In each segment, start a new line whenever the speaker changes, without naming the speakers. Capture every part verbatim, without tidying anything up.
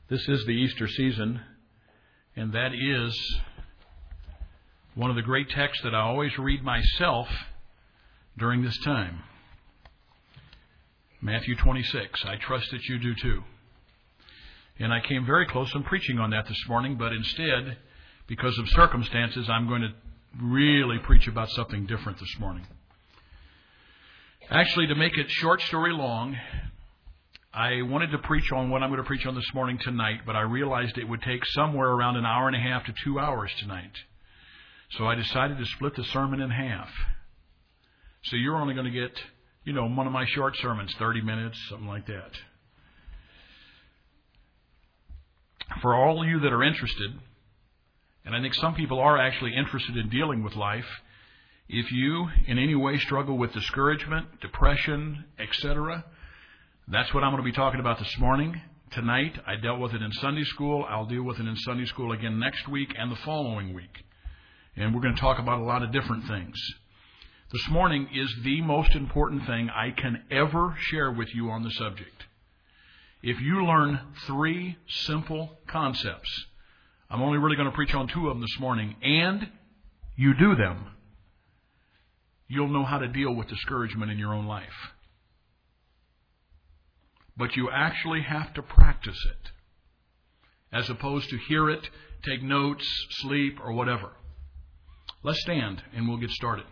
This is the Easter season, and that is one of the great texts that I always read myself during this time. Matthew twenty-six. I trust that you do too. And I came very close on preaching on that this morning, but instead, because of circumstances, I'm going to really preach about something different this morning. Actually, to make it short story long, I wanted to preach on what I'm going to preach on this morning tonight, but I realized it would take somewhere around an hour and a half to two hours tonight. So I decided to split the sermon in half. So you're only going to get, you know, one of my short sermons, thirty minutes, something like that. For all of you that are interested, and I think some people are actually interested in dealing with life, if you in any way struggle with discouragement, depression, et cetera, that's what I'm going to be talking about this morning. Tonight, I dealt with it in Sunday school. I'll deal with it in Sunday school again next week and the following week. And we're going to talk about a lot of different things. This morning is the most important thing I can ever share with you on the subject. If you learn three simple concepts, I'm only really going to preach on two of them this morning, and you do them, you'll know how to deal with discouragement in your own life. But you actually have to practice it, as opposed to hear it, take notes, sleep, or whatever. Let's stand, and we'll get started.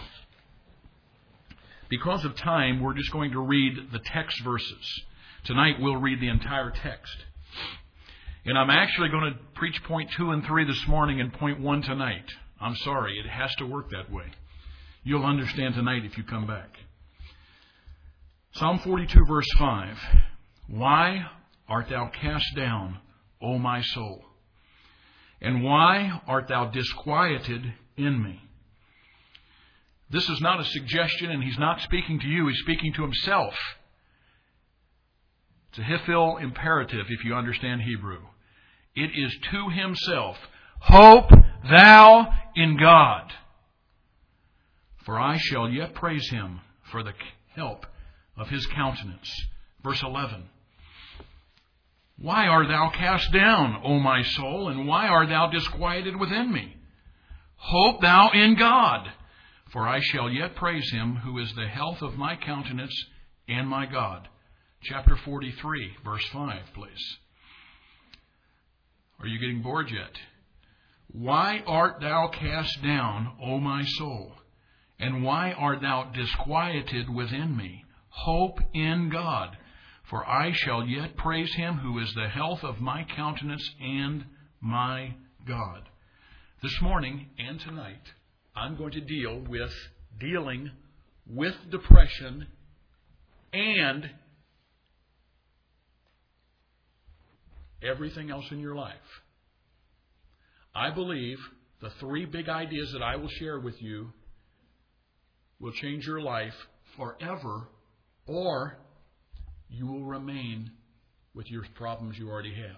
Because of time, we're just going to read the text verses. Tonight, we'll read the entire text. And I'm actually going to preach point two and three this morning and point one tonight. I'm sorry, it has to work that way. You'll understand tonight if you come back. Psalm forty-two, verse five. Why art thou cast down, O my soul? And why art thou disquieted in me? This is not a suggestion, and he's not speaking to you. He's speaking to himself. It's a Hiphil imperative, if you understand Hebrew. It is to himself. Hope thou in God, for I shall yet praise him for the help of his countenance. Verse eleven. Why art thou cast down, O my soul, and why art thou disquieted within me? Hope thou in God, for I shall yet praise him who is the health of my countenance and my God. Chapter forty-three, verse five, please. Are you getting bored yet? Why art thou cast down, O my soul, and why art thou disquieted within me? Hope in God, for I shall yet praise him who is the health of my countenance and my God. This morning and tonight, I'm going to deal with dealing with depression and everything else in your life. I believe the three big ideas that I will share with you will change your life forever, or you will remain with your problems you already have.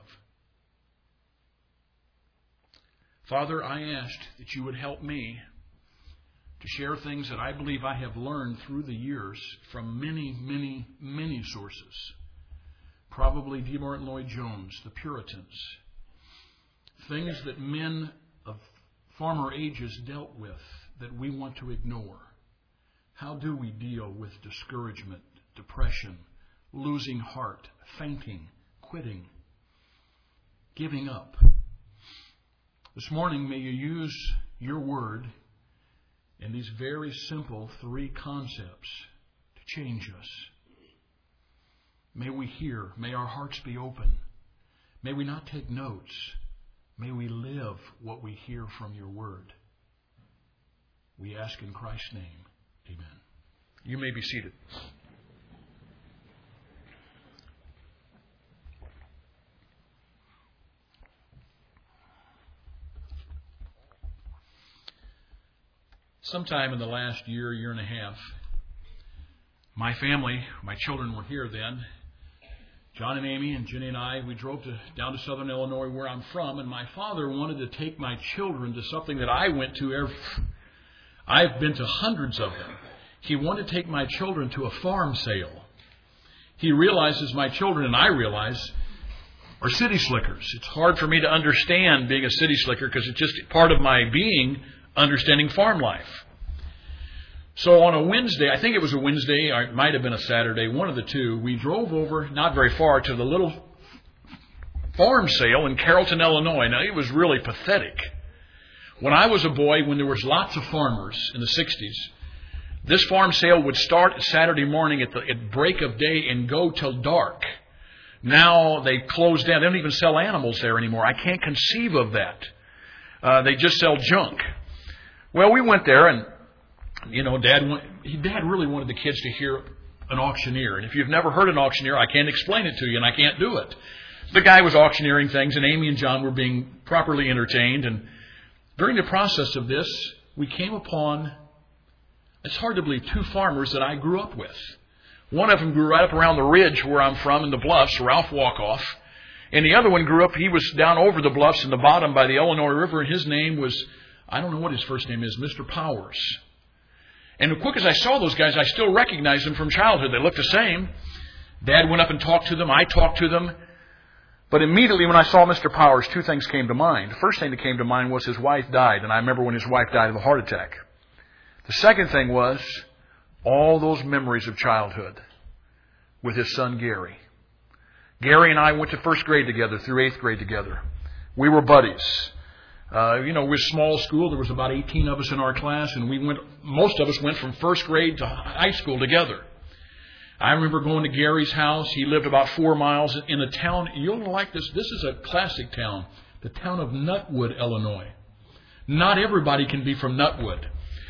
Father, I asked that you would help me to share things that I believe I have learned through the years from many, many, many sources. Probably D. Martin Lloyd-Jones, the Puritans. Things that men of former ages dealt with that we want to ignore. How do we deal with discouragement, depression, losing heart, fainting, quitting, giving up? This morning, may you use your word and these very simple three concepts to change us. May we hear. May our hearts be open. May we not take notes. May we live what we hear from your word. We ask in Christ's name. Amen. You may be seated. Sometime in the last year, year and a half, my family, my children were here then. John and Amy and Jenny and I, we drove to, down to southern Illinois where I'm from, and my father wanted to take my children to something that I went to every, I've been to hundreds of them. He wanted to take my children to a farm sale. He realizes my children, and I realize, or city slickers. It's hard for me to understand being a city slicker because it's just part of my being understanding farm life. So on a Wednesday, I think it was a Wednesday, or it might have been a Saturday, one of the two, we drove over, not very far, to the little farm sale in Carrollton, Illinois. Now, it was really pathetic. When I was a boy, when there was lots of farmers in the sixties, this farm sale would start Saturday morning at the at break of day and go till dark. Now they closed down. They don't even sell animals there anymore. I can't conceive of that. Uh, they just sell junk. Well, we went there, and you know, Dad went, Dad really wanted the kids to hear an auctioneer. And if you've never heard an auctioneer, I can't explain it to you, and I can't do it. The guy was auctioneering things, and Amy and John were being properly entertained. And during the process of this, we came upon, it's hard to believe, two farmers that I grew up with. One of them grew right up around the ridge where I'm from in the Bluffs, Ralph Walkoff. And the other one grew up, he was down over the Bluffs in the bottom by the Illinois River, and his name was, I don't know what his first name is, Mister Powers. And as quick as I saw those guys, I still recognized them from childhood. They looked the same. Dad went up and talked to them. I talked to them. But immediately when I saw Mister Powers, two things came to mind. The first thing that came to mind was his wife died, and I remember when his wife died of a heart attack. The second thing was all those memories of childhood with his son Gary. Gary and I went to first grade together through eighth grade together. We were buddies. Uh, you know, we were a small school. There was about eighteen of us in our class, and we went. Most of us went from first grade to high school together. I remember going to Gary's house. He lived about four miles in a town. You'll like this. This is a classic town, the town of Nutwood, Illinois. Not everybody can be from Nutwood.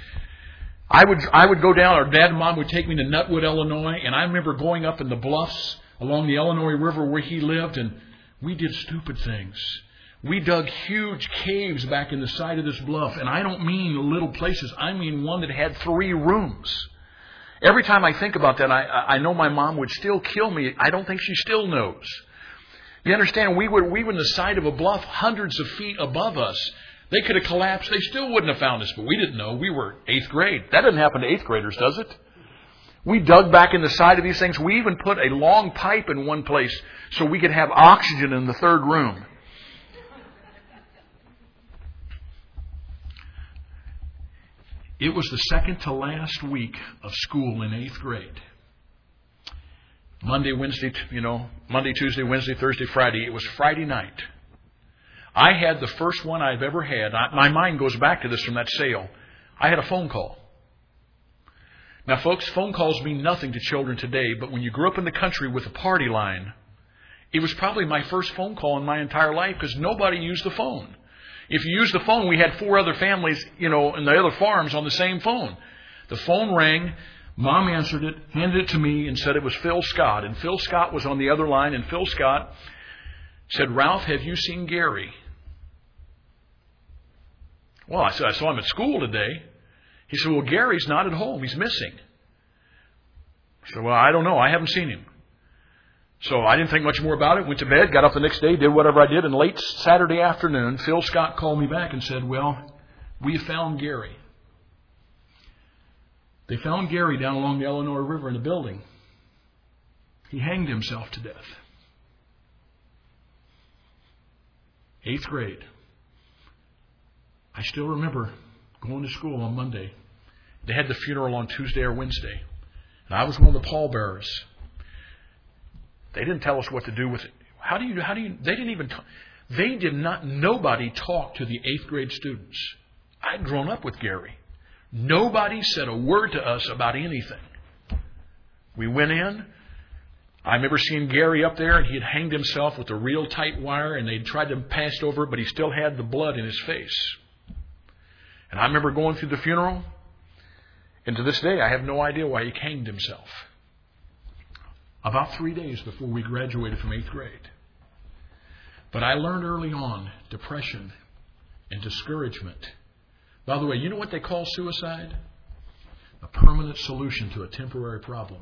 I would I would go down, or Dad and Mom would take me to Nutwood, Illinois, and I remember going up in the bluffs along the Illinois River where he lived, and we did stupid things. We dug huge caves back in the side of this bluff, and I don't mean little places. I mean one that had three rooms. Every time I think about that, I, I know my mom would still kill me. I don't think she still knows. You understand, we were, we were in the side of a bluff hundreds of feet above us. They could have collapsed. They still wouldn't have found us, but we didn't know. We were eighth grade. That doesn't happen to eighth graders, does it? We dug back in the side of these things. We even put a long pipe in one place so we could have oxygen in the third room. It was the second to last week of school in eighth grade. Monday, Wednesday, you know, Monday, Tuesday, Wednesday, Thursday, Friday. It was Friday night. I had the first one I've ever had. I, my mind goes back to this from that sale. I had a phone call. Now, folks, phone calls mean nothing to children today, but when you grew up in the country with a party line, it was probably my first phone call in my entire life because nobody used the phone. If you used the phone, we had four other families, you know, in the other farms on the same phone. The phone rang. Mom answered it, handed it to me, and said it was Phil Scott. And Phil Scott was on the other line, and Phil Scott said, "Ralph, have you seen Gary?" Well, I said, "I saw him at school today." He said, "Well, Gary's not at home. He's missing." I said, "Well, I don't know. I haven't seen him." So I didn't think much more about it, went to bed, got up the next day, did whatever I did, and late Saturday afternoon, Phil Scott called me back and said, "Well, we found Gary." They found Gary down along the Illinois River in a building. He hanged himself to death. Eighth grade. I still remember going to school on Monday. They had the funeral on Tuesday or Wednesday. And I was one of the pallbearers. They didn't tell us what to do with it. How do you, how do you, they didn't even, talk, they did not, nobody talked to the eighth grade students. I'd grown up with Gary. Nobody said a word to us about anything. We went in. I remember seeing Gary up there, and he had hanged himself with a real tight wire, and they'd tried to pass it over, but he still had the blood in his face. And I remember going through the funeral, and to this day, I have no idea why he hanged himself. About three days before we graduated from eighth grade. But I learned early on depression and discouragement. By the way, you know what they call suicide? A permanent solution to a temporary problem.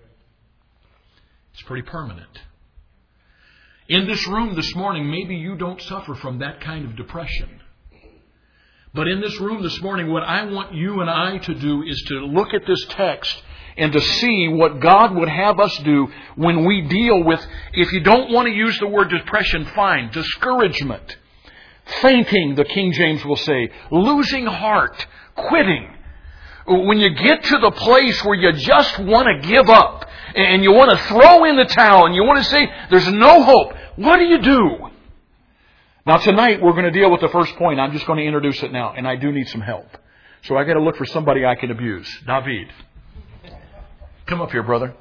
It's pretty permanent. In this room this morning, maybe you don't suffer from that kind of depression. But in this room this morning, what I want you and I to do is to look at this text and to see what God would have us do when we deal with, if you don't want to use the word depression, fine, discouragement, fainting, the King James will say, losing heart, quitting. When you get to the place where you just want to give up and you want to throw in the towel and you want to say, there's no hope, what do you do? Now tonight we're going to deal with the first point. I'm just going to introduce it now, and I do need some help. So I got to look for somebody I can abuse. David. Come up here, brother.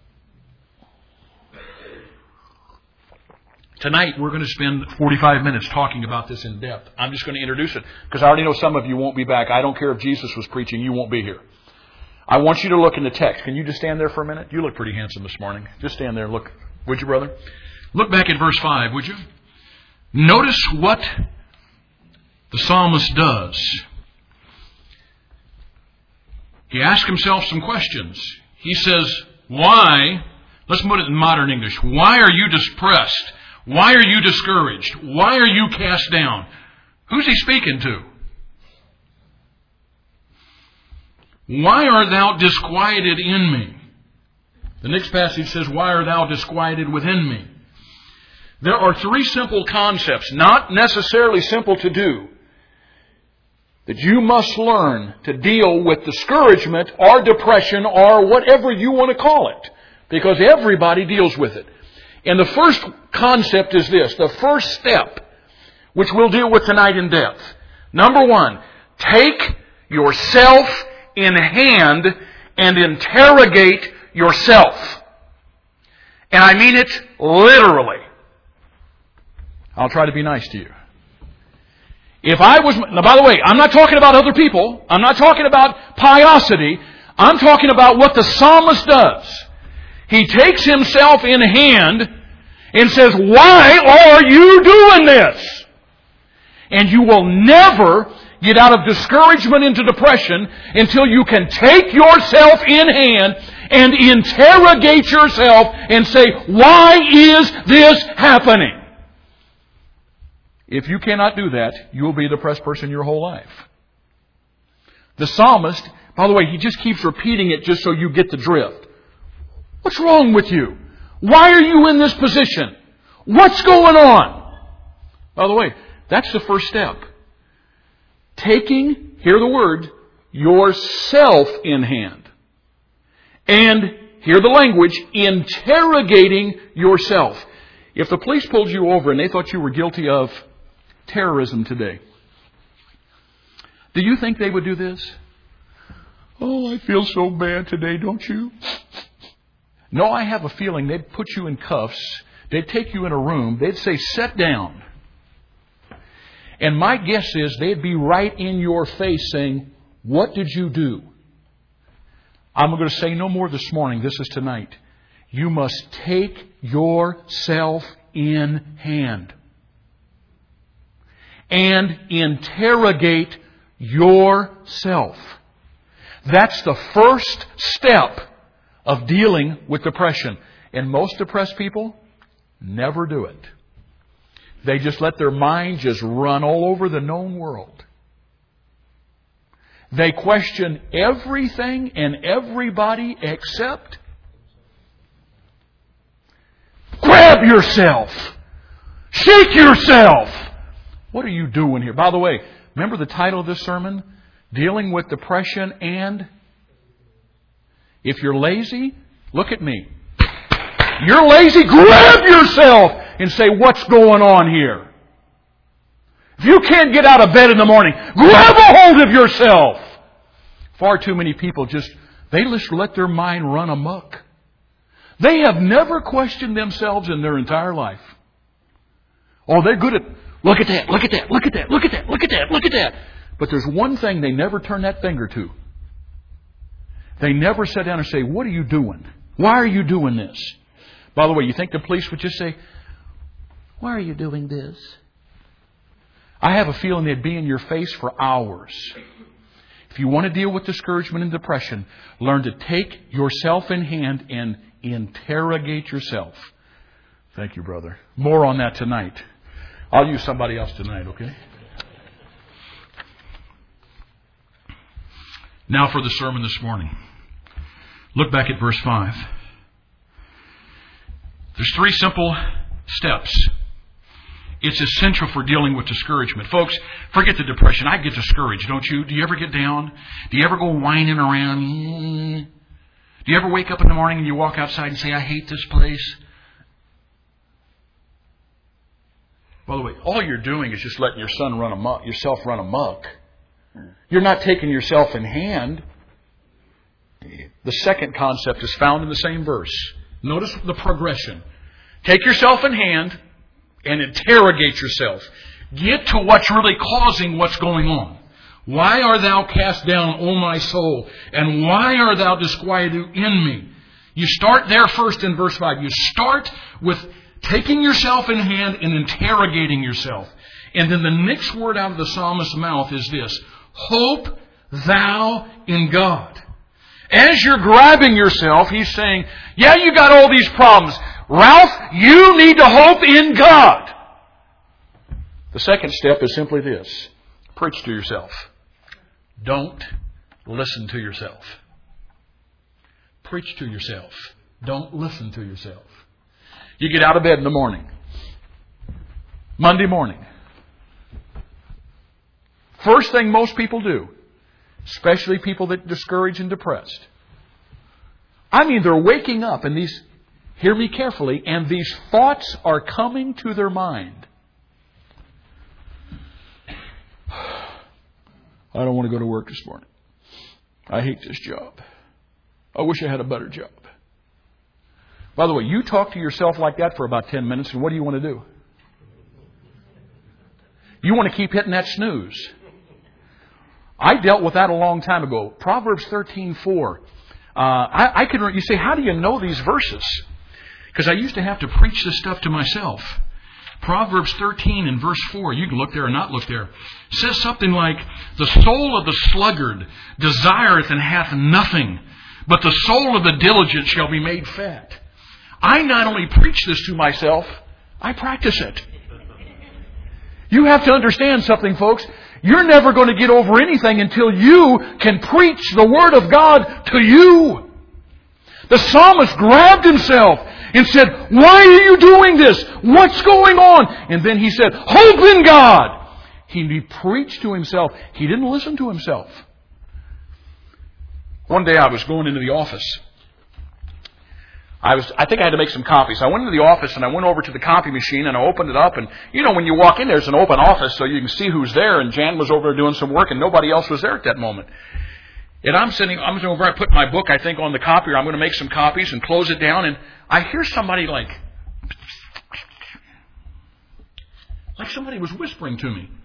Tonight we're going to spend forty-five minutes talking about this in depth. I'm just going to introduce it because I already know some of you won't be back. I don't care if Jesus was preaching, you won't be here. I want you to look in the text. Can you just stand there for a minute? You look pretty handsome this morning. Just stand there and look. Would you, brother? Look back at verse five, would you? Notice what the psalmist does. He asks himself some questions. He says, why, let's put it in modern English, why are you depressed? Why are you discouraged? Why are you cast down? Who's he speaking to? Why art thou disquieted in me? The next passage says, why art thou disquieted within me? There are three simple concepts, not necessarily simple to do, that you must learn to deal with discouragement or depression or whatever you want to call it, because everybody deals with it. And the first concept is this, the first step, which we'll deal with tonight in depth. Number one, take yourself in hand and interrogate yourself. And I mean it literally. I'll try to be nice to you. If I was, now by the way, I'm not talking about other people. I'm not talking about piosity. I'm talking about what the psalmist does. He takes himself in hand and says, why are you doing this? And you will never get out of discouragement into depression until you can take yourself in hand and interrogate yourself and say, why is this happening? If you cannot do that, you will be a depressed person your whole life. The psalmist, by the way, he just keeps repeating it just so you get the drift. What's wrong with you? Why are you in this position? What's going on? By the way, that's the first step. Taking, hear the word, yourself in hand. And, hear the language, interrogating yourself. If the police pulled you over and they thought you were guilty of terrorism today, do you think they would do this? Oh, I feel so bad today, don't you? No, I have a feeling they'd put you in cuffs. They'd take you in a room. They'd say, sit down. And my guess is they'd be right in your face saying, what did you do? I'm going to say no more this morning. This is tonight. You must take yourself in hand and interrogate yourself. That's the first step of dealing with depression. And most depressed people never do it. They just let their mind just run all over the known world. They question everything and everybody except grab yourself. Shake yourself. What are you doing here? By the way, remember the title of this sermon? Dealing with depression and... If you're lazy, look at me. You're lazy, grab yourself and say, what's going on here? If you can't get out of bed in the morning, grab a hold of yourself. Far too many people just, they just let their mind run amok. They have never questioned themselves in their entire life. Oh, they're good at, look at that, look at that, look at that, look at that, look at that, look at that. But there's one thing they never turn that finger to. They never sit down and say, what are you doing? Why are you doing this? By the way, you think the police would just say, why are you doing this? I have a feeling they'd be in your face for hours. If you want to deal with discouragement and depression, learn to take yourself in hand and interrogate yourself. Thank you, brother. More on that tonight. I'll use somebody else tonight, okay? Now for the sermon this morning. Look back at verse five. There's three simple steps. It's essential for dealing with discouragement. Folks, forget the depression. I get discouraged, don't you? Do you ever get down? Do you ever go whining around? Do you ever wake up in the morning and you walk outside and say, I hate this place? By the way, all you're doing is just letting your son run amok, yourself run amok. You're not taking yourself in hand. The second concept is found in the same verse. Notice the progression. Take yourself in hand and interrogate yourself. Get to what's really causing what's going on. Why art thou cast down, O my soul? And why art thou disquieted in me? You start there first in verse five. You start with taking yourself in hand and interrogating yourself. And then the next word out of the psalmist's mouth is this: hope thou in God. As you're grabbing yourself, he's saying, yeah, you got all these problems. Ralph, you need to hope in God. The second step is simply this: preach to yourself. Don't listen to yourself. Preach to yourself. Don't listen to yourself. You get out of bed in the morning. Monday morning. First thing most people do, especially people that are discouraged and depressed. I mean, they're waking up and these, hear me carefully, and these thoughts are coming to their mind. I don't want to go to work this morning. I hate this job. I wish I had a better job. By the way, you talk to yourself like that for about ten minutes, and what do you want to do? You want to keep hitting that snooze. I dealt with that a long time ago. Proverbs thirteen four. Uh, I, I can. You say, how do you know these verses? Because I used to have to preach this stuff to myself. Proverbs thirteen and verse four. You can look there or not look there. Says something like, the soul of the sluggard desireth and hath nothing, but the soul of the diligent shall be made fat. I not only preach this to myself, I practice it. You have to understand something, folks. You're never going to get over anything until you can preach the Word of God to you. The psalmist grabbed himself and said, why are you doing this? What's going on? And then he said, hope in God. He, he preached to himself. He didn't listen to himself. One day I was going into the office. I was, I think I had to make some copies. I went into the office and I went over to the copy machine and I opened it up. And, you know, when you walk in, there's an open office so you can see who's there. And Jan was over there doing some work and nobody else was there at that moment. And I'm sitting, I'm over, I put my book, I think, on the copier. I'm going to make some copies and close it down. And I hear somebody like, like somebody was whispering to me.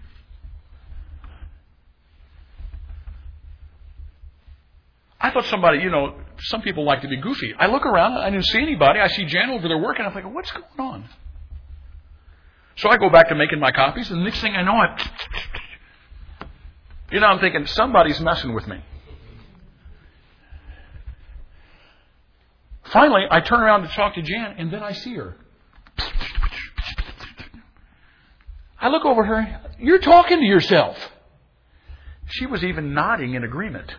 I thought somebody, you know, some people like to be goofy. I look around, I didn't see anybody. I see Jan over there working. I'm thinking, what's going on? So I go back to making my copies, and the next thing I know, I... You know, I'm thinking, somebody's messing with me. Finally, I turn around to talk to Jan, and then I see her. I look over her. You're talking to yourself. She was even nodding in agreement.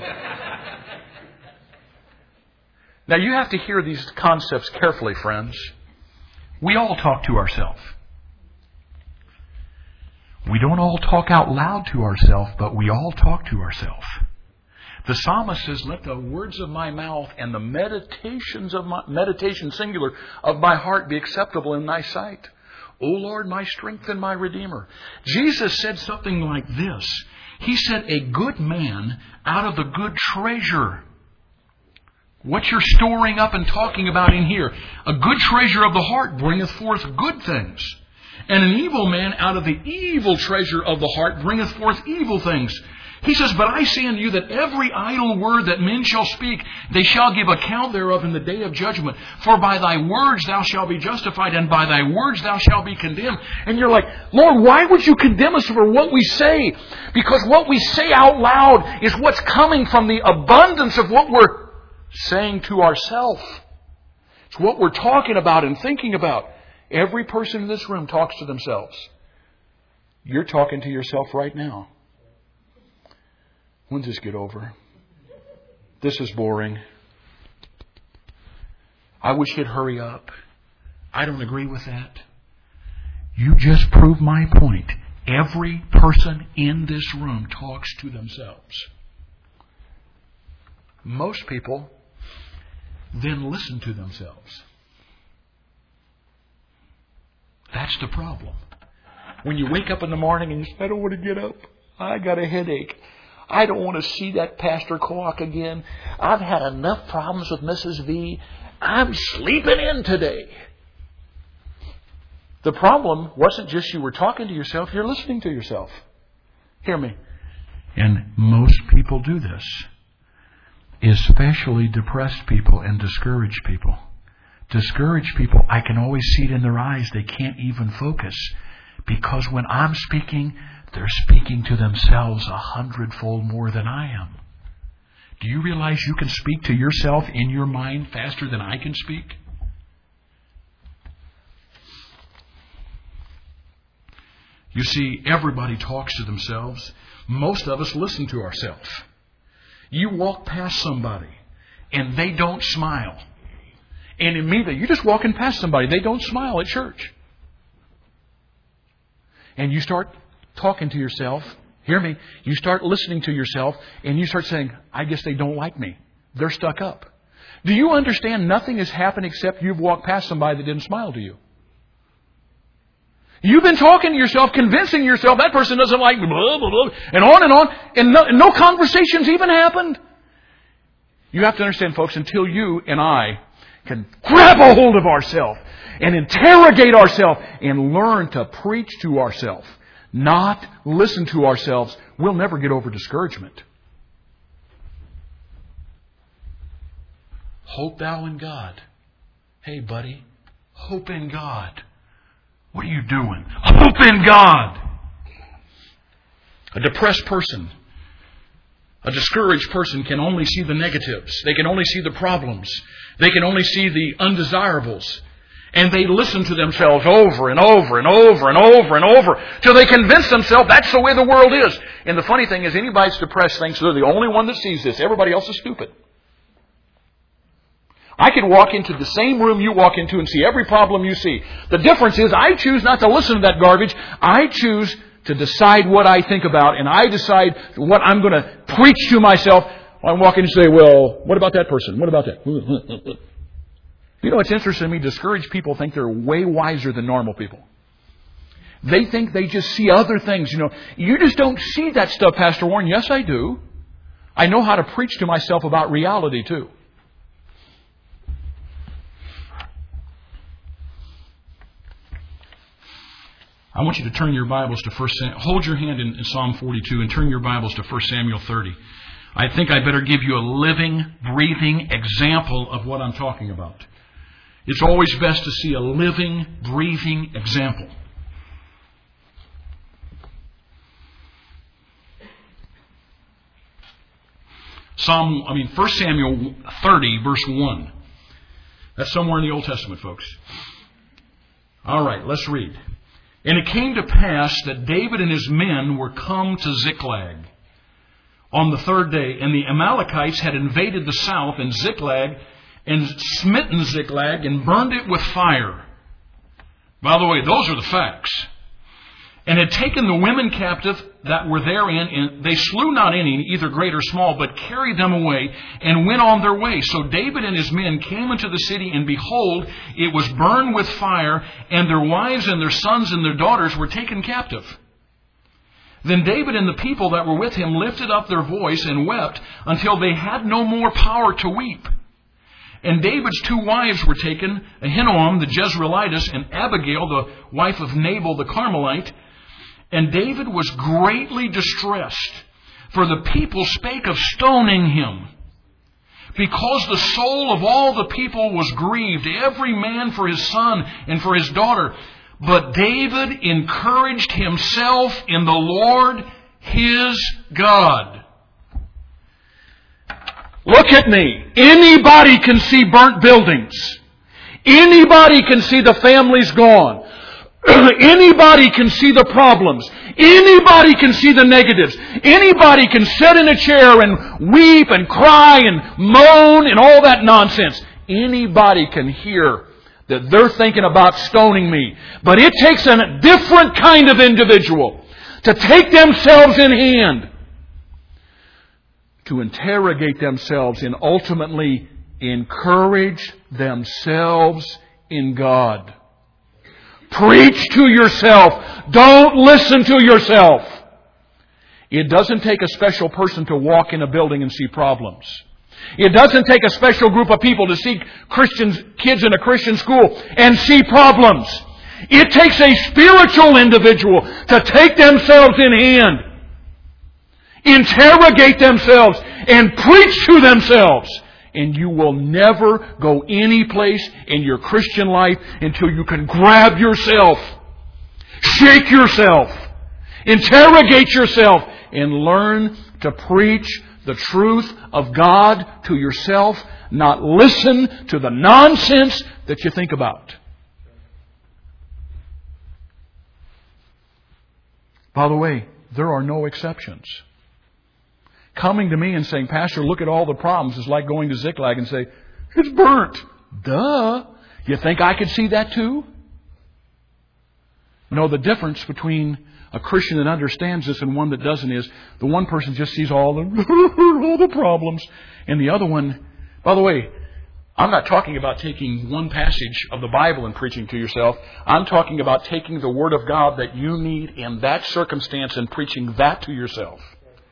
Now, you have to hear these concepts carefully, friends. We all talk to ourselves. We don't all talk out loud to ourselves, but we all talk to ourselves. The psalmist says, let the words of my mouth and the meditations of my, meditation singular, of my heart be acceptable in thy sight. O Lord, my strength and my Redeemer. Jesus said something like this. He said, a good man out of the good treasure. What you're storing up and talking about in here. A good treasure of the heart bringeth forth good things. And an evil man out of the evil treasure of the heart bringeth forth evil things. He says, but I say unto you that every idle word that men shall speak, they shall give account thereof in the day of judgment. For by thy words thou shalt be justified, and by thy words thou shalt be condemned. And you're like, Lord, why would you condemn us for what we say? Because what we say out loud is what's coming from the abundance of what we're saying to ourselves. It's what we're talking about and thinking about. Every person in this room talks to themselves. You're talking to yourself right now. When's this get over? This is boring. I wish he'd hurry up. I don't agree with that. You just proved my point. Every person in this room talks to themselves. Most people then listen to themselves. That's the problem. When you wake up in the morning and you say, I don't want to get up. I got a headache. I don't want to see that Pastor Clark again. I've had enough problems with Missus V. I'm sleeping in today. The problem wasn't just you were talking to yourself, you're listening to yourself. Hear me. And most people do this. Especially depressed people and discouraged people. Discouraged people, I can always see it in their eyes. They can't even focus. Because when I'm speaking, they're speaking to themselves a hundredfold more than I am. Do you realize you can speak to yourself in your mind faster than I can speak? You see, everybody talks to themselves. Most of us listen to ourselves. You walk past somebody and they don't smile. And immediately, you're just walking past somebody, they don't smile at church. And you start talking to yourself. Hear me. You start listening to yourself and you start saying, I guess they don't like me. They're stuck up. Do you understand nothing has happened except you've walked past somebody that didn't smile to you? You've been talking to yourself, convincing yourself that person doesn't like me, blah, blah, blah, and on and on, and no, no conversations even happened. You have to understand, folks, until you and I can grab a hold of ourselves and interrogate ourselves and learn to preach to ourselves, not listen to ourselves, we'll never get over discouragement. Hope thou in God. Hey, buddy, hope in God. What are you doing? Hope in God. A depressed person, a discouraged person can only see the negatives. They can only see the problems. They can only see the undesirables. And they listen to themselves over and over and over and over and over till they convince themselves that's the way the world is. And the funny thing is, anybody that's depressed thinks they're the only one that sees this. Everybody else is stupid. I could walk into the same room you walk into and see every problem you see. The difference is I choose not to listen to that garbage. I choose to decide what I think about, and I decide what I'm going to preach to myself. I walk in and say, well, what about that person? What about that? You know, it's interesting to me. Discouraged people think they're way wiser than normal people. They think they just see other things. You know, you just don't see that stuff, Pastor Warren. Yes, I do. I know how to preach to myself about reality, too. I want you to turn your Bibles to First Samuel. Hold your hand in, in Psalm forty-two and turn your Bibles to First Samuel thirty. I think I better give you a living, breathing example of what I'm talking about. It's always best to see a living, breathing example. Psalm, I mean, First Samuel thirty, verse one. That's somewhere in the Old Testament, folks. All right, let's read. And it came to pass that David and his men were come to Ziklag on the third day, and the Amalekites had invaded the south and Ziklag, and smitten Ziklag, and burned it with fire. By the way, those are the facts. And had taken the women captive that were therein, and they slew not any, either great or small, but carried them away, and went on their way. So David and his men came into the city, and behold, it was burned with fire, and their wives and their sons and their daughters were taken captive. Then David and the people that were with him lifted up their voice and wept until they had no more power to weep. And David's two wives were taken, Ahinoam the Jezreelitess and Abigail the wife of Nabal the Carmelite. And David was greatly distressed, for the people spake of stoning him, because the soul of all the people was grieved, every man for his son and for his daughter. But David encouraged himself in the Lord his God. Look at me. Anybody can see burnt buildings. Anybody can see the family's gone. Anybody can see the problems. Anybody can see the negatives. Anybody can sit in a chair and weep and cry and moan and all that nonsense. anybody can hear that they're thinking about stoning me. But it takes a different kind of individual to take themselves in hand, to interrogate themselves and ultimately encourage themselves in God. Preach to yourself. Don't listen to yourself. It doesn't take a special person to walk in a building and see problems. It doesn't take a special group of people to see Christians, kids in a Christian school and see problems. It takes a spiritual individual to take themselves in hand, interrogate themselves, and preach to themselves. And you will never go any place in your Christian life until you can grab yourself, shake yourself, interrogate yourself, and learn to preach the truth of God to yourself, not listen to the nonsense that you think about. By the way, there are no exceptions. Coming to me and saying, Pastor, look at all the problems, is like going to Ziklag and say, it's burnt. Duh. You think I could see that too? No, the difference between a Christian that understands this and one that doesn't is the one person just sees all the all the problems, and the other one, by the way, I'm not talking about taking one passage of the Bible and preaching to yourself. I'm talking about taking the Word of God that you need in that circumstance and preaching that to yourself.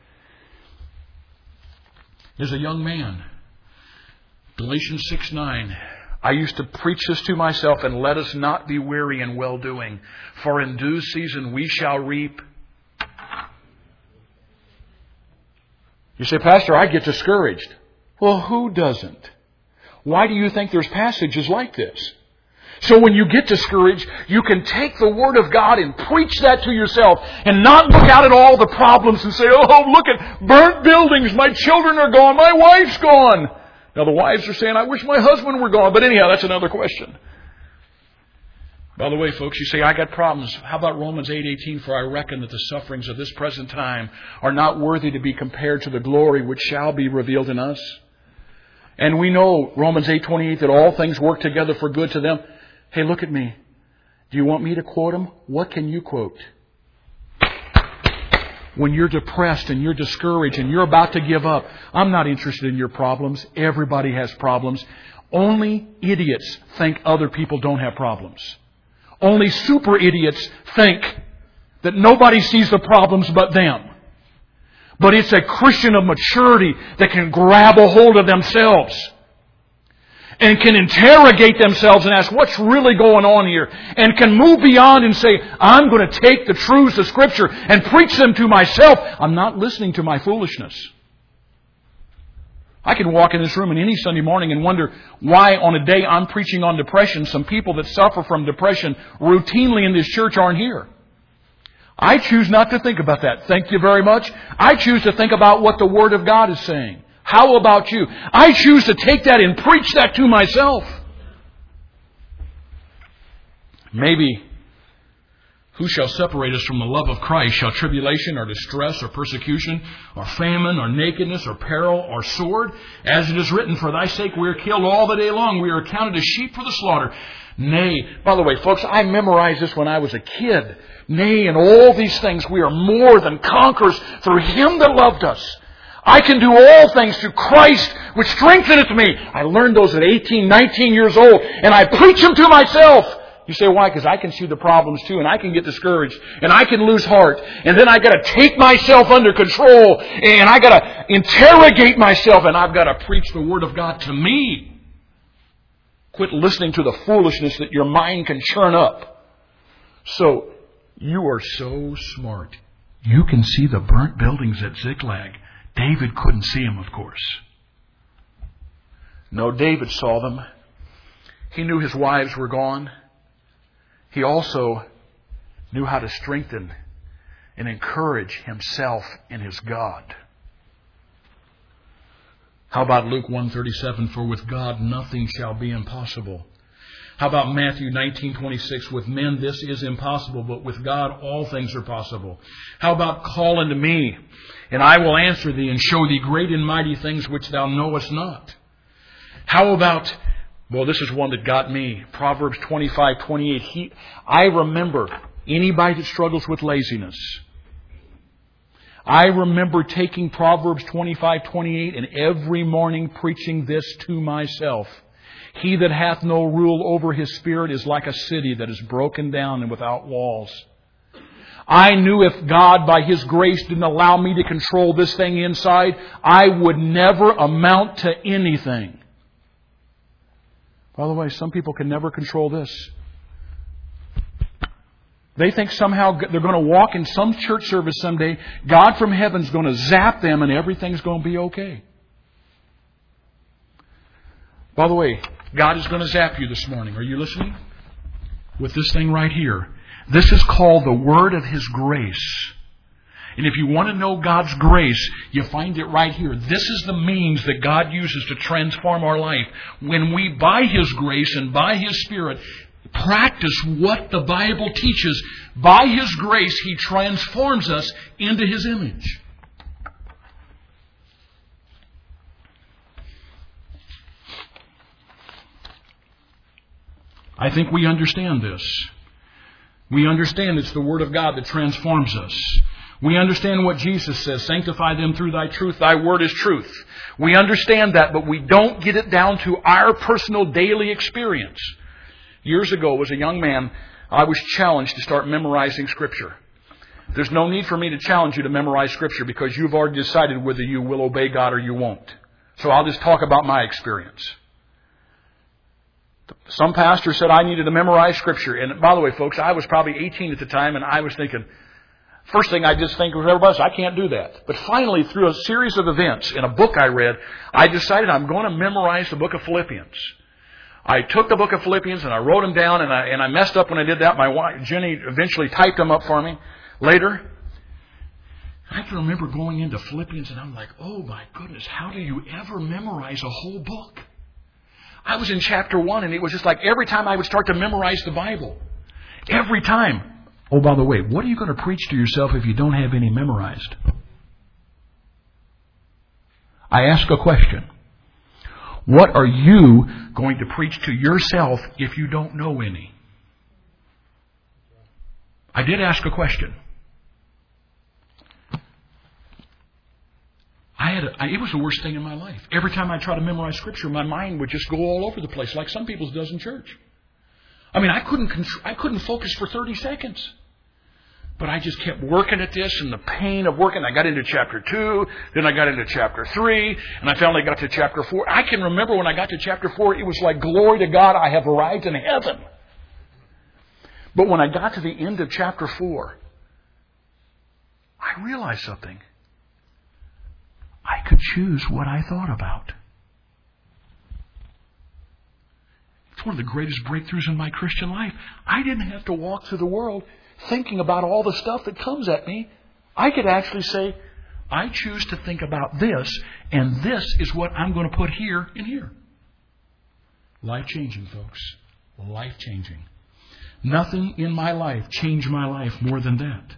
There's a young man, Galatians six nine. I used to preach this to myself, and let us not be weary in well-doing, for in due season we shall reap. You say, Pastor, I get discouraged. Well, who doesn't? Why do you think there's passages like this? So when you get discouraged, you can take the Word of God and preach that to yourself and not look out at all the problems and say, oh, look at burnt buildings, my children are gone, my wife's gone. Now the wives are saying, I wish my husband were gone. But anyhow, that's another question. By the way, folks, you say, I got problems. How about Romans eight eighteen? For I reckon that the sufferings of this present time are not worthy to be compared to the glory which shall be revealed in us. And we know, Romans eight twenty-eight, that all things work together for good to them. Hey, look at me. Do you want me to quote them? What can you quote? When you're depressed and you're discouraged and you're about to give up, I'm not interested in your problems. Everybody has problems. Only idiots think other people don't have problems. Only super idiots think that nobody sees the problems but them. But it's a Christian of maturity that can grab a hold of themselves and can interrogate themselves and ask, what's really going on here? And can move beyond and say, I'm going to take the truths of Scripture and preach them to myself. I'm not listening to my foolishness. I can walk in this room on any Sunday morning and wonder why on a day I'm preaching on depression, some people that suffer from depression routinely in this church aren't here. I choose not to think about that. Thank you very much. I choose to think about what the Word of God is saying. How about you? I choose to take that and preach that to myself. Maybe, who shall separate us from the love of Christ? Shall tribulation or distress or persecution or famine or nakedness or peril or sword? As it is written, for thy sake we are killed all the day long. We are accounted as sheep for the slaughter. Nay, by the way, folks, I memorized this when I was a kid. Nay, in all these things we are more than conquerors through Him that loved us. I can do all things through Christ, which strengtheneth me. I learned those at eighteen, nineteen years old, and I preach them to myself. You say, why? Because I can see the problems too, and I can get discouraged, and I can lose heart. And then I got to take myself under control, and I got to interrogate myself, and I've got to preach the Word of God to me. Quit listening to the foolishness that your mind can churn up. So, you are so smart. You can see the burnt buildings at Ziklag. David couldn't see them, of course. No, David saw them. He knew his wives were gone. He also knew how to strengthen and encourage himself in his God. How about Luke one thirty-seven? For with God nothing shall be impossible. How about Matthew nineteen twenty-six? With men this is impossible, but with God all things are possible. How about call unto me, and I will answer thee and show thee great and mighty things which thou knowest not? How about Well, this is one that got me. Proverbs twenty-five twenty-eight. He, I remember anybody that struggles with laziness. I remember taking Proverbs twenty-five twenty-eight and every morning preaching this to myself. He that hath no rule over his spirit is like a city that is broken down and without walls. I knew if God, by His grace, didn't allow me to control this thing inside, I would never amount to anything. By the way, some people can never control this. They think somehow they're going to walk in some church service someday, God from heaven's going to zap them and everything's going to be okay. By the way, God is going to zap you this morning. Are you listening? With this thing right here. This is called the word of His grace. And if you want to know God's grace, you find it right here. This is the means that God uses to transform our life. When we, by His grace and by His Spirit, practice what the Bible teaches, by His grace, He transforms us into His image. I think we understand this. We understand it's the Word of God that transforms us. We understand what Jesus says, sanctify them through Thy truth. Thy Word is truth. We understand that, but we don't get it down to our personal daily experience. Years ago, as a young man, I was challenged to start memorizing Scripture. There's no need for me to challenge you to memorize Scripture because you've already decided whether you will obey God or you won't. So I'll just talk about my experience. Some pastor said I needed to memorize Scripture. And by the way, folks, I was probably eighteen at the time, and I was thinking, first thing I just think of everybody else, I can't do that. But finally, through a series of events in a book I read, I decided I'm going to memorize the book of Philippians. I took the book of Philippians and I wrote them down, and I, and I messed up when I did that. My wife, Jenny, eventually typed them up for me later. I can remember going into Philippians and I'm like, oh my goodness, how do you ever memorize a whole book? I was in chapter one, and it was just like every time I would start to memorize the Bible, every time. Oh, by the way, what are you going to preach to yourself if you don't have any memorized? I ask a question. What are you going to preach to yourself if you don't know any? I did ask a question. I had a, I, it was the worst thing in my life. Every time I tried to memorize Scripture, my mind would just go all over the place, like some people's does in church. I mean, I couldn't I couldn't focus for thirty seconds. But I just kept working at this, and the pain of working. I got into chapter two, then I got into chapter three, and I finally got to chapter four. I can remember when I got to chapter four, it was like, glory to God, I have arrived in heaven. But when I got to the end of chapter four, I realized something. I could choose what I thought about. It's one of the greatest breakthroughs in my Christian life. I didn't have to walk through the world thinking about all the stuff that comes at me. I could actually say, I choose to think about this, and this is what I'm going to put here and here. Life-changing, folks. Life-changing. Nothing in my life changed my life more than that.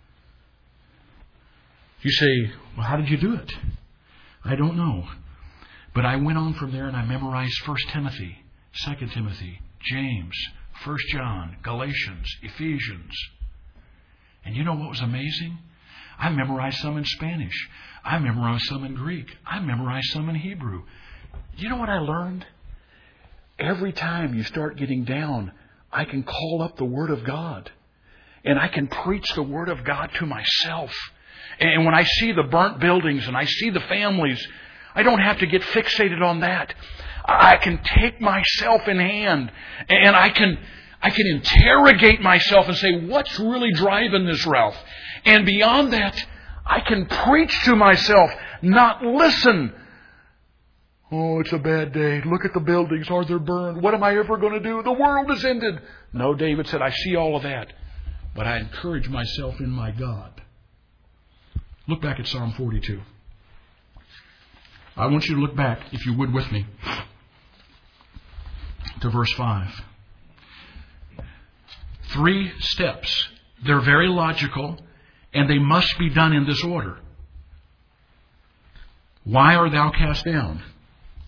You say, well, how did you do it? I don't know. But I went on from there and I memorized First Timothy, Second Timothy, James, First John, Galatians, Ephesians. And you know what was amazing? I memorized some in Spanish. I memorized some in Greek. I memorized some in Hebrew. You know what I learned? Every time you start getting down, I can call up the Word of God. And I can preach the Word of God to myself. And when I see the burnt buildings and I see the families, I don't have to get fixated on that. I can take myself in hand and I can I can interrogate myself and say, what's really driving this, Ralph? And beyond that, I can preach to myself, not listen. Oh, it's a bad day. Look at the buildings. Are they burned? What am I ever going to do? The world is ended. No, David said, I see all of that. But I encourage myself in my God. Look back at Psalm forty-two. I want you to look back, if you would, with me, to verse five. Three steps. They're very logical, and they must be done in this order. Why art thou cast down?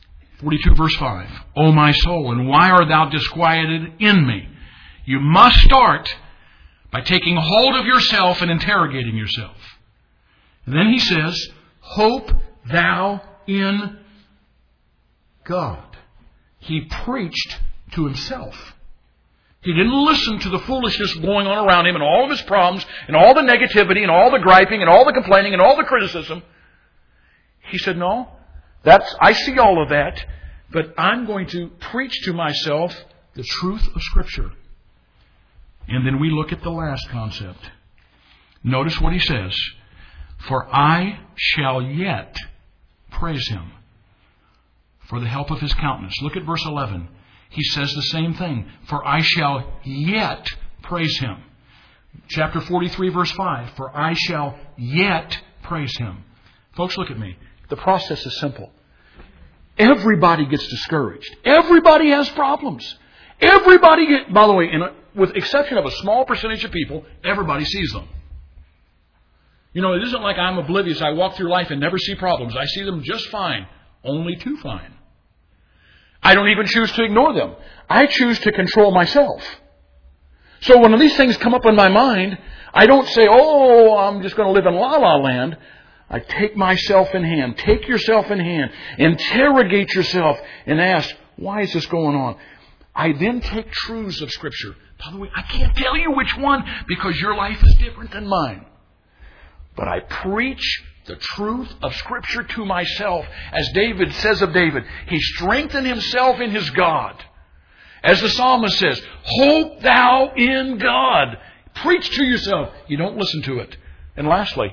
forty-two verse five. O my soul, and why art thou disquieted in me? You must start by taking hold of yourself and interrogating yourself. And then he says, hope thou in God. He preached to himself. He didn't listen to the foolishness going on around him and all of his problems and all the negativity and all the griping and all the complaining and all the criticism. He said, no, that's, I see all of that, but I'm going to preach to myself the truth of Scripture. And then we look at the last concept. Notice what he says. For I shall yet praise him for the help of his countenance. Look at verse eleven. He says the same thing. For I shall yet praise him. Chapter forty-three, verse five. For I shall yet praise him. Folks, look at me. The process is simple. Everybody gets discouraged. Everybody has problems. Everybody get, by the way, in a, with exception of a small percentage of people, everybody sees them. You know, it isn't like I'm oblivious. I walk through life and never see problems. I see them just fine. Only too fine. I don't even choose to ignore them. I choose to control myself. So when these things come up in my mind, I don't say, oh, I'm just going to live in la-la land. I take myself in hand. Take yourself in hand. Interrogate yourself and ask, why is this going on? I then take truths of Scripture. By the way, I can't tell you which one because your life is different than mine. But I preach the truth of Scripture to myself. As David says of David, he strengthened himself in his God. As the psalmist says, hope thou in God. Preach to yourself. You don't listen to it. And lastly,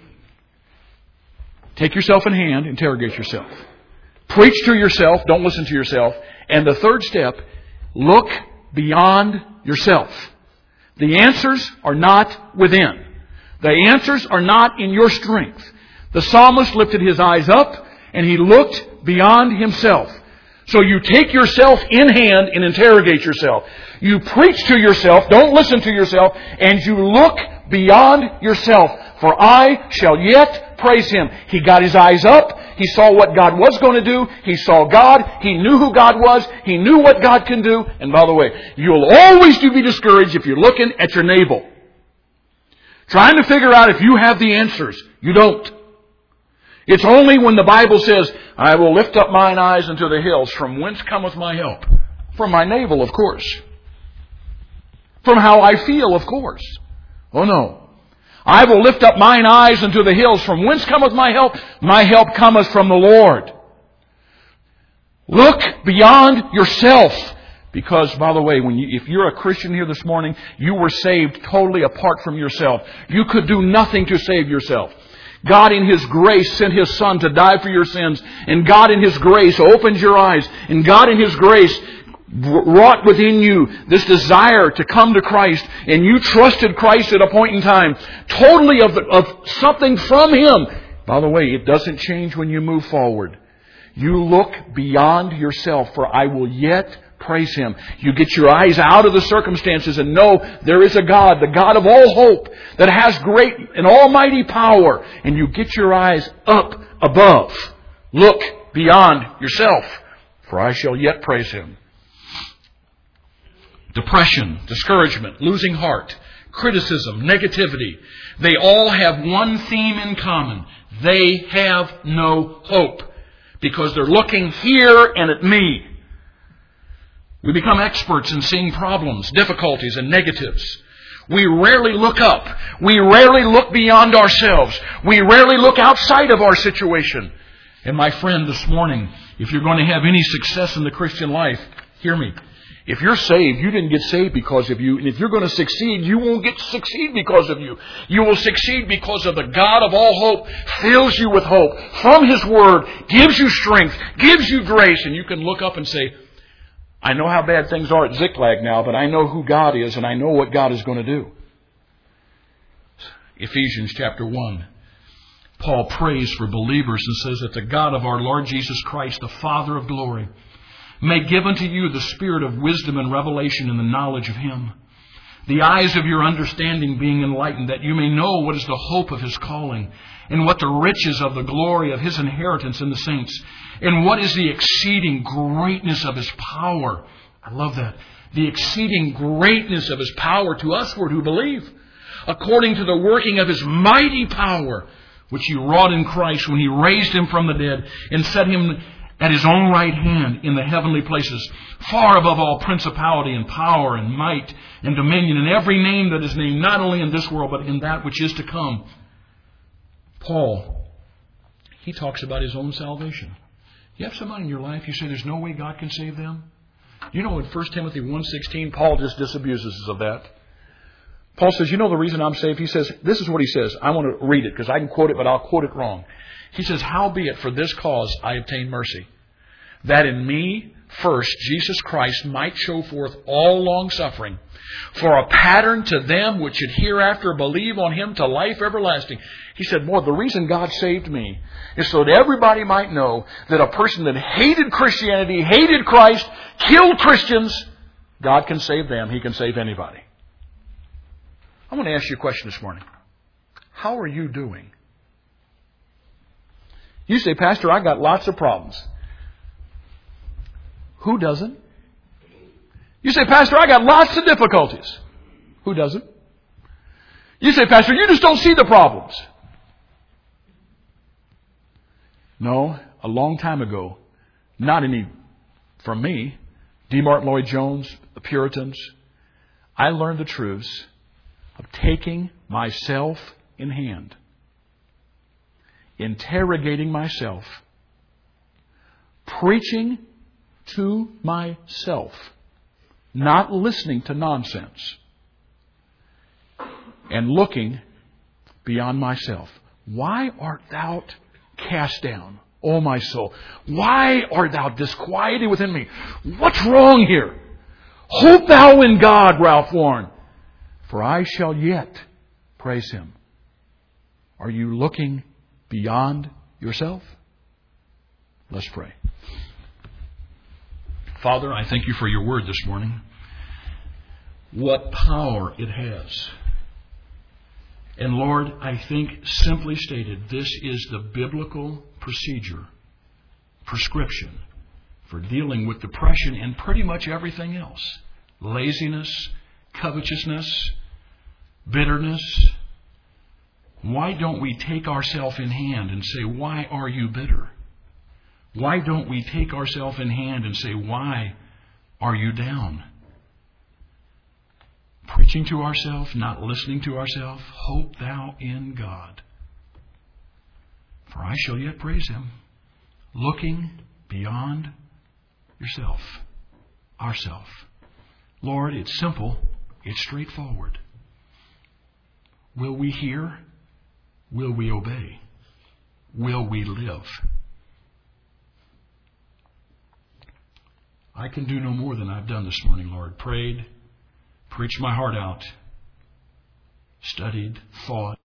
take yourself in hand, interrogate yourself. Preach to yourself, don't listen to yourself. And the third step, look beyond yourself. The answers are not within. The answers are not in your strength. The psalmist lifted his eyes up and he looked beyond himself. So you take yourself in hand and interrogate yourself. You preach to yourself, don't listen to yourself, and you look beyond yourself. For I shall yet praise him. He got his eyes up. He saw what God was going to do. He saw God. He knew who God was. He knew what God can do. And by the way, you'll always be discouraged if you're looking at your navel, trying to figure out if you have the answers. You don't. It's only when the Bible says, I will lift up mine eyes unto the hills, from whence cometh my help? From my navel, of course. From how I feel, of course. Oh no. I will lift up mine eyes unto the hills, from whence cometh my help? My help cometh from the Lord. Look beyond yourself. Because, by the way, when you, if you're a Christian here this morning, you were saved totally apart from yourself. You could do nothing to save yourself. God in His grace sent His Son to die for your sins. And God in His grace opened your eyes. And God in His grace wrought within you this desire to come to Christ. And you trusted Christ at a point in time. Totally of, of something from Him. By the way, it doesn't change when you move forward. You look beyond yourself, for I will yet praise Him. You get your eyes out of the circumstances and know there is a God, the God of all hope, that has great and almighty power. And you get your eyes up above. Look beyond yourself, for I shall yet praise Him. Depression, discouragement, losing heart, criticism, negativity. They all have one theme in common. They have no hope. Because they're looking here and at me. We become experts in seeing problems, difficulties, and negatives. We rarely look up. We rarely look beyond ourselves. We rarely look outside of our situation. And my friend, this morning, if you're going to have any success in the Christian life, hear me. If you're saved, you didn't get saved because of you. And if you're going to succeed, you won't get to succeed because of you. You will succeed because of the God of all hope fills you with hope from His Word, gives you strength, gives you grace. And you can look up and say, I know how bad things are at Ziklag now, but I know who God is and I know what God is going to do. Ephesians chapter one. Paul prays for believers and says that the God of our Lord Jesus Christ, the Father of glory, may give unto you the spirit of wisdom and revelation in the knowledge of Him, the eyes of your understanding being enlightened, that you may know what is the hope of His calling, and what the riches of the glory of His inheritance in the saints, and what is the exceeding greatness of His power. I love that. The exceeding greatness of His power to usward who believe, according to the working of His mighty power, which He wrought in Christ when He raised Him from the dead and set Him at His own right hand in the heavenly places, far above all principality and power and might and dominion and every name that is named, not only in this world, but in that which is to come. Paul, he talks about his own salvation. You have somebody in your life, you say there's no way God can save them? You know, in First Timothy one sixteen, Paul just disabuses us of that. Paul says, you know the reason I'm saved? He says, this is what he says. I want to read it because I can quote it, but I'll quote it wrong. He says, howbeit for this cause I obtain mercy, that in me first Jesus Christ might show forth all long suffering, for a pattern to them which should hereafter believe on Him to life everlasting. He said, more, the reason God saved me is so that everybody might know that a person that hated Christianity, hated Christ, killed Christians, God can save them. He can save anybody. I want to ask you a question this morning. How are you doing? You say, Pastor, I got lots of problems. Who doesn't? You say, Pastor, I got lots of difficulties. Who doesn't? You say, Pastor, you just don't see the problems. No, a long time ago, not any from me, D. Martin Lloyd-Jones, the Puritans, I learned the truths of taking myself in hand, interrogating myself, preaching to myself, not listening to nonsense, and looking beyond myself. Why art thou cast down, O my soul? Why art thou disquieted within me? What's wrong here? Hope thou in God, Ralph Warren, for I shall yet praise Him. Are you looking beyond yourself? Let's pray. Father, I thank You for Your word this morning. What power it has. And Lord, I think simply stated, this is the biblical procedure, prescription for dealing with depression and pretty much everything else. Laziness, covetousness, bitterness. Why don't we take ourselves in hand and say, why are you bitter? Why don't we take ourselves in hand and say, why are you down? Preaching to ourselves, not listening to ourselves. Hope thou in God, for I shall yet praise Him. Looking beyond yourself, ourself. Lord, it's simple. It's straightforward. Will we hear? Will we obey? Will we live? I can do no more than I've done this morning, Lord. Prayed, preached my heart out, studied, thought.